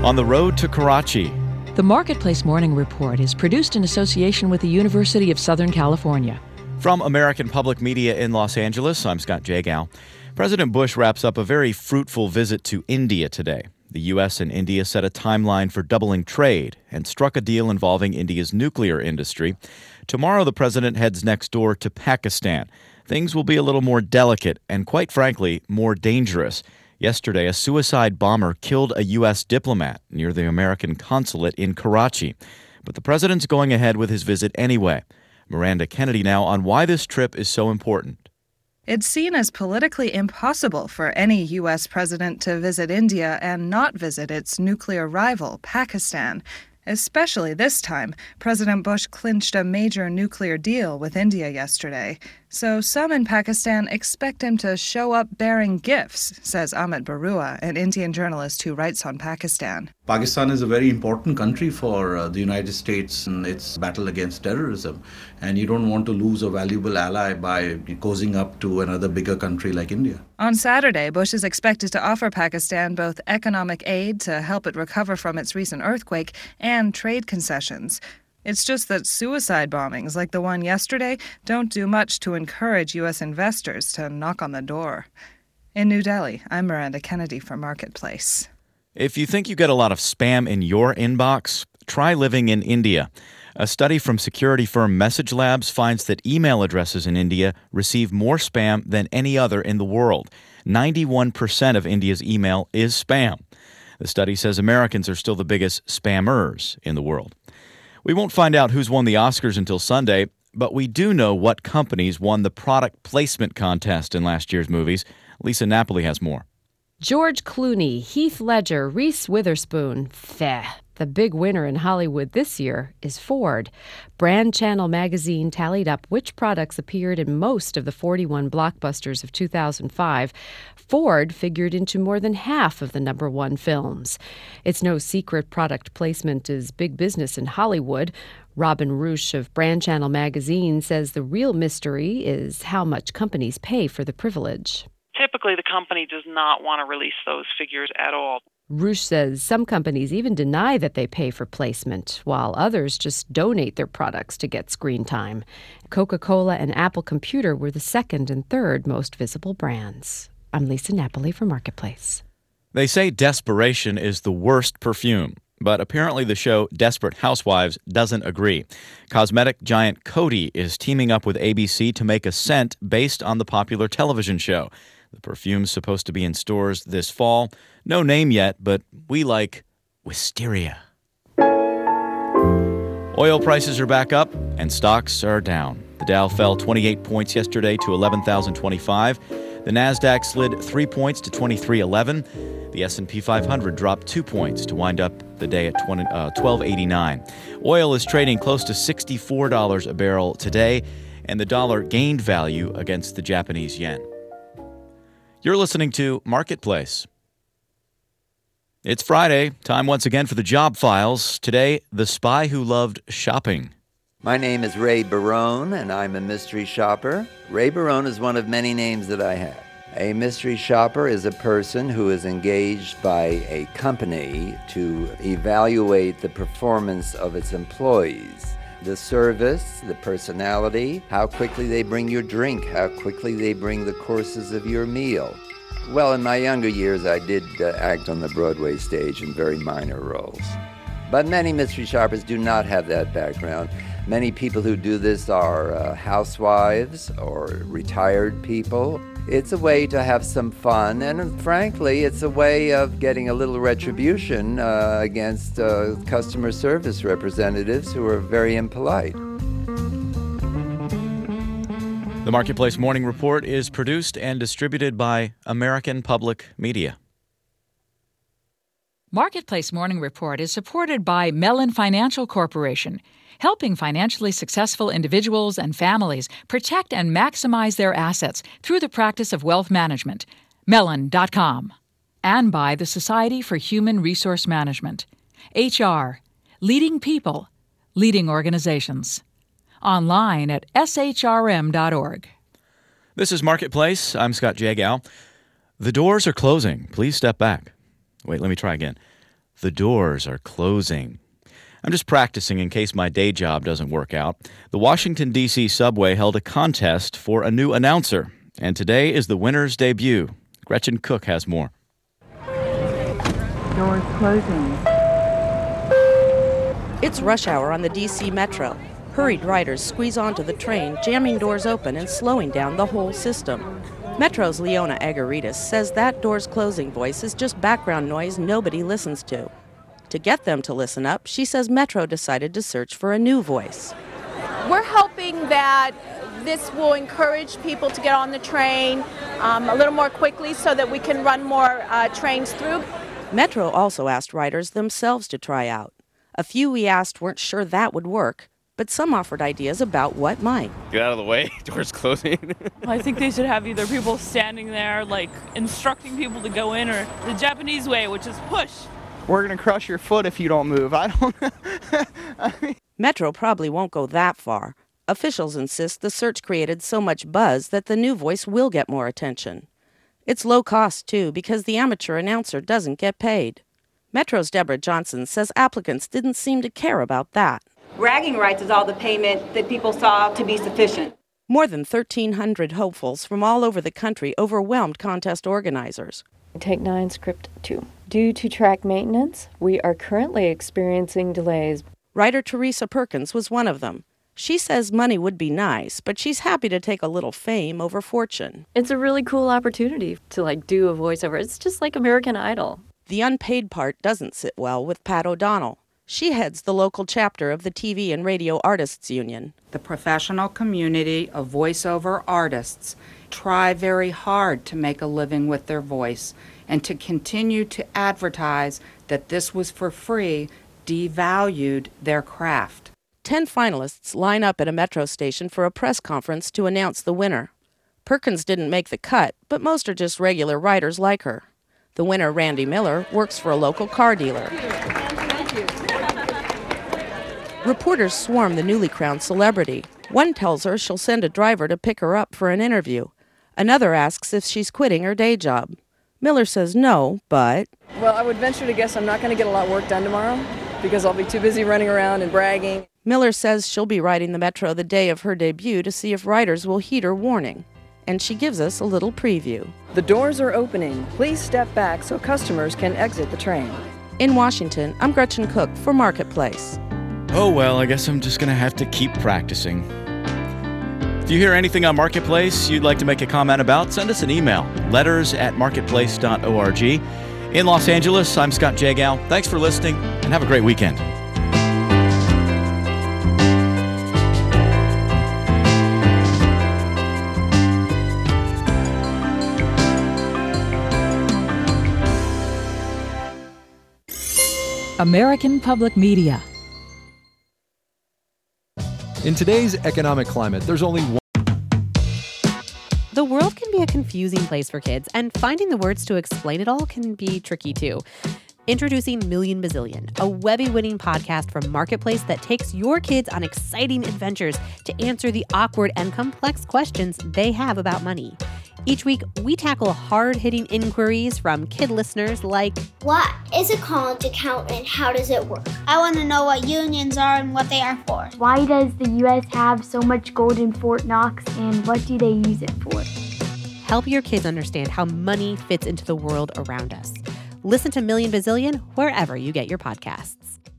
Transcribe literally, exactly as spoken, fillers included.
On the road to Karachi. The Marketplace Morning Report is produced in association with the University of Southern California. From American Public Media in Los Angeles, I'm Scott Jagow. President Bush wraps up a very fruitful visit to India today. The U S and India set a timeline for doubling trade and struck a deal involving India's nuclear industry. Tomorrow, the president heads next door to Pakistan. Things will be a little more delicate and, quite frankly, more dangerous. Yesterday, a suicide bomber killed a U S diplomat near the American consulate in Karachi. But the president's going ahead with his visit anyway. Miranda Kennedy now on why this trip is so important. It's seen as politically impossible for any U S president to visit India and not visit its nuclear rival, Pakistan. Especially this time, President Bush clinched a major nuclear deal with India yesterday. So some in Pakistan expect him to show up bearing gifts, says Amit Barua, an Indian journalist who writes on Pakistan. Pakistan is a very important country for uh, the United States in its battle against terrorism. And you don't want to lose a valuable ally by cozying up to another bigger country like India. On Saturday, Bush is expected to offer Pakistan both economic aid to help it recover from its recent earthquake and trade concessions. It's just that suicide bombings like the one yesterday don't do much to encourage U S investors to knock on the door. In New Delhi, I'm Miranda Kennedy for Marketplace. If you think you get a lot of spam in your inbox, try living in India. A study from security firm Message Labs finds that email addresses in India receive more spam than any other in the world. ninety-one percent of India's email is spam. The study says Americans are still the biggest spammers in the world. We won't find out who's won the Oscars until Sunday, but we do know what companies won the product placement contest in last year's movies. Lisa Napoli has more. George Clooney, Heath Ledger, Reese Witherspoon. Feh. The big winner in Hollywood this year is Ford. Brand Channel magazine tallied up which products appeared in most of the forty-one blockbusters of two thousand five. Ford figured into more than half of the number one films. It's no secret product placement is big business in Hollywood. Robin Roosh of Brand Channel magazine says the real mystery is how much companies pay for the privilege. Typically, the company does not want to release those figures at all. Roosh says some companies even deny that they pay for placement, while others just donate their products to get screen time. Coca-Cola and Apple Computer were the second and third most visible brands. I'm Lisa Napoli for Marketplace. They say desperation is the worst perfume, but apparently the show Desperate Housewives doesn't agree. Cosmetic giant Coty is teaming up with A B C to make a scent based on the popular television show. The perfume's supposed to be in stores this fall. No name yet, but we like wisteria. Oil prices are back up and stocks are down. The Dow fell twenty-eight points yesterday to eleven thousand twenty-five. The Nasdaq slid three points to twenty-three eleven. The S and P five hundred dropped two points to wind up the day at twelve eighty-nine. Oil is trading close to sixty-four dollars a barrel today, and the dollar gained value against the Japanese yen. You're listening to Marketplace. It's Friday, time once again for the Job Files. Today, The Spy Who Loved Shopping. My name is Ray Barone, and I'm a mystery shopper. Ray Barone is one of many names that I have. A mystery shopper is a person who is engaged by a company to evaluate the performance of its employees. The service, the personality, how quickly they bring your drink, how quickly they bring the courses of your meal. Well, in my younger years, I did uh, act on the Broadway stage in very minor roles. But many mystery shoppers do not have that background. Many people who do this are uh, housewives or retired people. It's a way to have some fun, and frankly, it's a way of getting a little retribution uh, against uh, customer service representatives who are very impolite. The Marketplace Morning Report is produced and distributed by American Public Media. Marketplace Morning Report is supported by Mellon Financial Corporation, helping financially successful individuals and families protect and maximize their assets through the practice of wealth management. Mellon dot com. And by the Society for Human Resource Management. H R. Leading people. Leading organizations. Online at S H R M dot org. This is Marketplace. I'm Scott Jagow. The doors are closing. Please step back. Wait, let me try again. The doors are closing. I'm just practicing in case my day job doesn't work out. The Washington, D C subway held a contest for a new announcer, and today is the winner's debut. Gretchen Cook has more. Doors closing. It's rush hour on the D C Metro. Hurried riders squeeze onto the train, jamming doors open and slowing down the whole system. Metro's Leona Agaritas says that doors closing voice is just background noise nobody listens to. To get them to listen up, she says Metro decided to search for a new voice. We're hoping that this will encourage people to get on the train um, a little more quickly so that we can run more uh, trains through. Metro also asked riders themselves to try out. A few we asked weren't sure that would work, but some offered ideas about what might. Get out of the way, doors closing. I think they should have either people standing there, like, instructing people to go in, or the Japanese way, which is push. We're going to crush your foot if you don't move. I don't know. I mean... Metro probably won't go that far. Officials insist the search created so much buzz that the new voice will get more attention. It's low cost, too, because the amateur announcer doesn't get paid. Metro's Deborah Johnson says applicants didn't seem to care about that. Bragging rights is all the payment that people saw to be sufficient. More than thirteen hundred hopefuls from all over the country overwhelmed contest organizers. Take nine, script two. Due to track maintenance, we are currently experiencing delays. Writer Teresa Perkins was one of them. She says money would be nice, but she's happy to take a little fame over fortune. It's a really cool opportunity to, like, do a voiceover. It's just like American Idol. The unpaid part doesn't sit well with Pat O'Donnell. She heads the local chapter of the T V and Radio Artists Union. The professional community of voiceover artists try very hard to make a living with their voice, and to continue to advertise that this was for free devalued their craft. Ten finalists line up at a Metro station for a press conference to announce the winner. Perkins didn't make the cut, but most are just regular writers like her. The winner, Randy Miller, works for a local car dealer. Reporters swarm the newly crowned celebrity. One tells her she'll send a driver to pick her up for an interview. Another asks if she's quitting her day job. Miller says no, but... Well, I would venture to guess I'm not going to get a lot of work done tomorrow because I'll be too busy running around and bragging. Miller says she'll be riding the Metro the day of her debut to see if riders will heed her warning. And she gives us a little preview. The doors are opening. Please step back so customers can exit the train. In Washington, I'm Gretchen Cook for Marketplace. Oh, well, I guess I'm just going to have to keep practicing. If you hear anything on Marketplace you'd like to make a comment about, send us an email, letters at marketplace dot org. In Los Angeles, I'm Scott Jagow. Thanks for listening, and have a great weekend. American Public Media. In today's economic climate, there's only one. The world can be a confusing place for kids, and finding the words to explain it all can be tricky too. Introducing Million Bazillion, a Webby-winning podcast from Marketplace that takes your kids on exciting adventures to answer the awkward and complex questions they have about money. Each week, we tackle hard-hitting inquiries from kid listeners like, what is a college account and how does it work? I want to know what unions are and what they are for. Why does the U S have so much gold in Fort Knox and what do they use it for? Help your kids understand how money fits into the world around us. Listen to Million Bazillion wherever you get your podcasts.